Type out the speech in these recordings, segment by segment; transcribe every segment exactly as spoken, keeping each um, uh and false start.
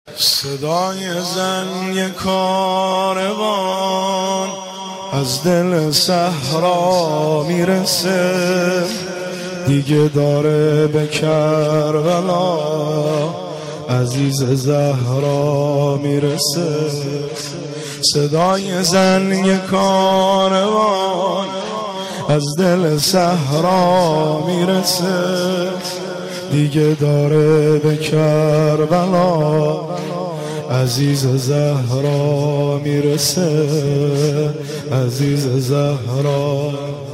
صدای زنگ کاروان از دل صحرا میرسه، دیگه داره به کربلا عزیز زهرا میرسه. صدای زنگ کاروان از دل صحرا میرسه، دیگه داره به کربلا عزیز زهرا میرسه، عزیز زهرا.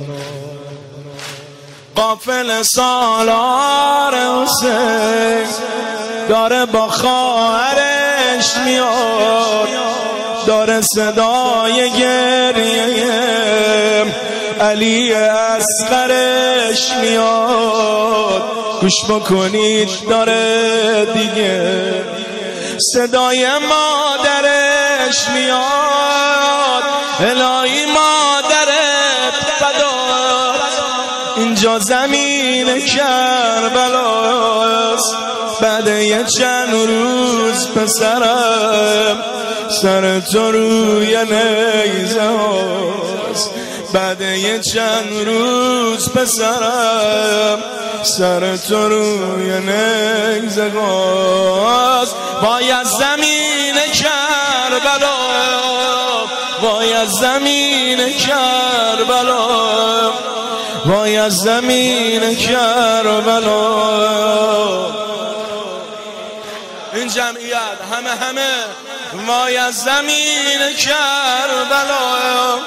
قافل سالار حسین داره با خواهرش میاد، داره صدای گریه علی اصغرش میاد. گوش بکنید داره دیگه صدای مادرش میاد. الهی مادرت فدات، اینجا زمین کربلاست. بعد یه چند روز پسرم سر تو روی نیزه هاست. بعد یه چند روز پسرم سر تو روی نیزه هاست. وای از زمین کربلا، وای از زمین کربلا، وای از زمین کربلا. این جمعیت همه همه وای از زمین کربلا.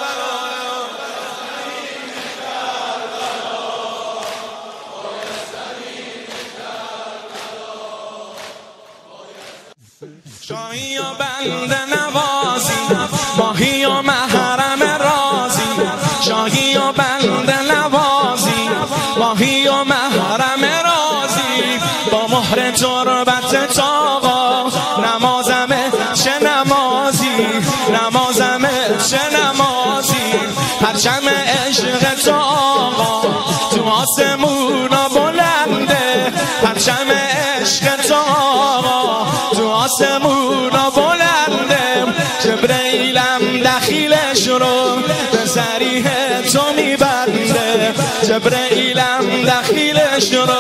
شاهی و بنده نوازی، ماهی و محرم رازی. شاهی و بنده نوازی، ماهی و محرم رازی. با مهر تربت تاقا نمازمه چه نمازی، نمازمه چه نمازی. پرچم عشق تاقا تو آسمونا بلنده، پرچم عشق تاقا تو آسمونا بلنده. جبرئیلم دخیلش رو به ذریح تو میبنده، جبرئیلم دخیلش رو.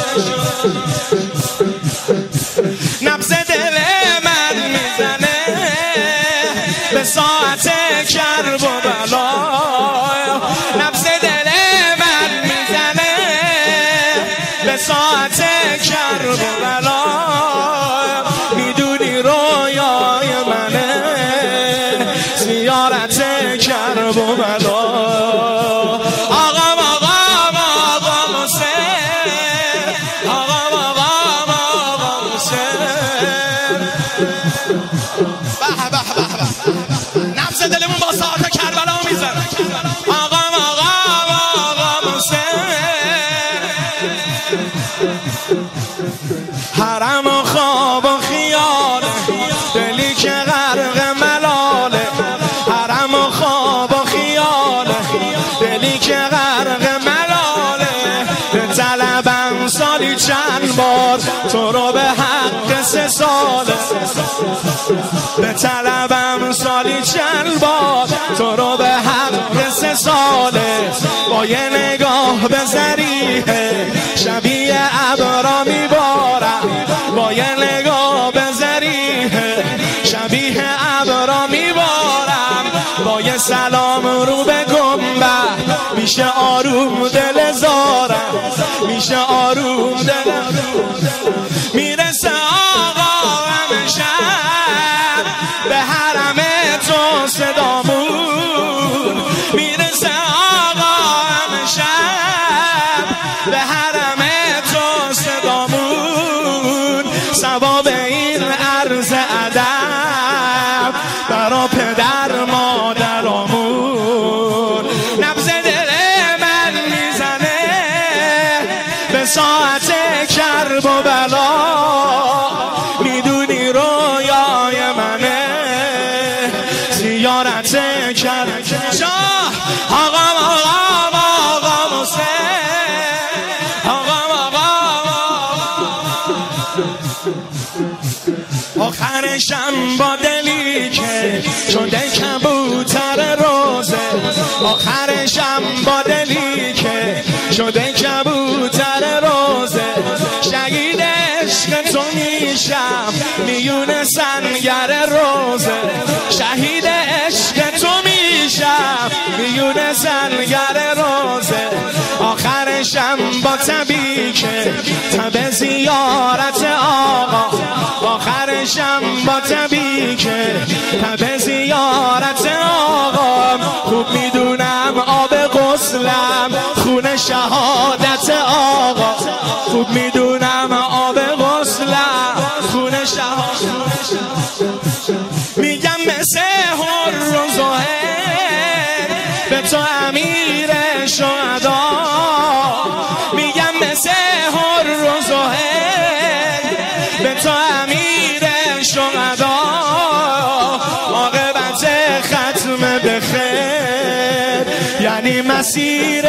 نبض دل من میزنه به ساعت کرب و بلا، نبض دل من میزنه به ساعت کرب و بلا. میدونی رویای منه زیارت کرب و بلا. آقام آقام آقام حسین، آقام آقام آقام حسین. به به به به، نبض دلمون با ساعت کربلا میزنه. آقام آقام آقام حسین. حرم و خواب و خیاله، دلی که غرق ملاله. حرم و خواب و خیاله، دلی که غرق ملاله. به طلبم سالی چند بار تو رو به حق سه ساله. به طلبم سالی چند بار تو رو به حق سه ساله. با یه نگاه به ذریحه شبیه ابرا میبارم، با یه نگاه به ذریحه شبیه ابرا میبارم. با یه سلام رو به گنبد میشه آروم دل زارم، میشه آروم دل. میرسه آقا همه شب به حرم تو صدامون. میرسه آقا همه شب به حرم تو صدامون. ثواب این عرض ادب برا پدر مادرامون. نبض دل من میزنه به ساعت کرب و بلا. آخرشم با دلی که شده کبوتر روزه، آخرشم با دلی که شده کبوتر روزه. شهید عشق تو میشم میون سنگر روزه، شهید عشق تو میشم میون سنگر روزه. آخرشم با تبی که تب زیارت آقا، آخرشم با تبی که تب زیارت آقا. خوب میدونم آب غسلم خون شهادت آقا، خوب میدونم آب غسلم خون شهادت. میگم مثل هر و زهر به تو امیر شهدا، میگم مثل هر و زهر به تو امیر شهدا. عاقبت ختم بخیر یعنی مسیر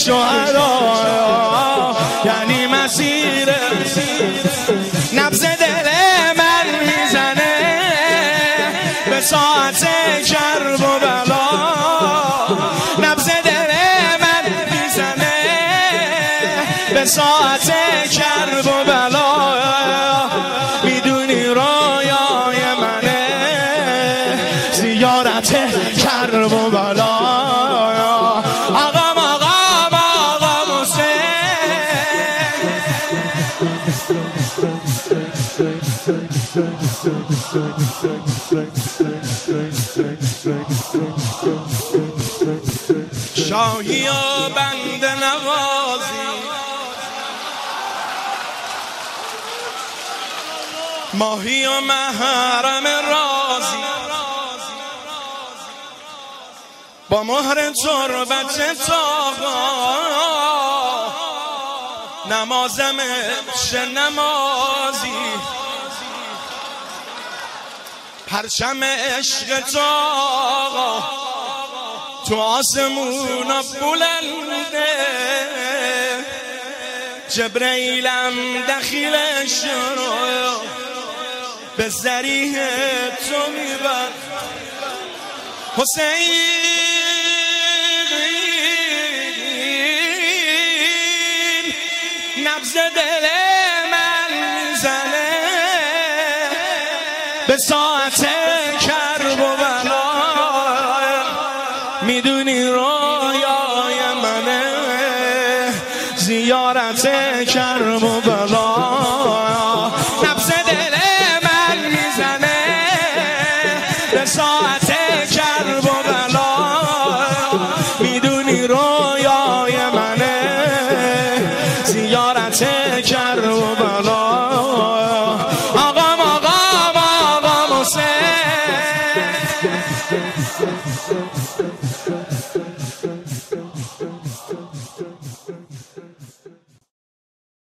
شهدا، یعنی مسیر. نبض دل من میزنه به ساعت کرب و بلا، نبض دل من میزنه به ساعت کرب و بلا. میدونی رویای منه زیارت کرب و بلا. آقام آقام آقام حسین، شاهی و بند نوازی، ماهی و محرم رازی، با مهر تربت تاقا نمازم چه نمازی. پرچم عشق تاقا تو آسمون بلنده، جبرئیلم دخیلش رو به ذریح تو میبر. حسین نبض دل من میزنه به ساعت کرب و بلا. میدونی رویای منه زیارت کرب و بلا. نبض دل من میزنه به ساعت کرب و بلا. میدونی رویای منه زیارت کرب و بلا. آقام آقام آقام حسین،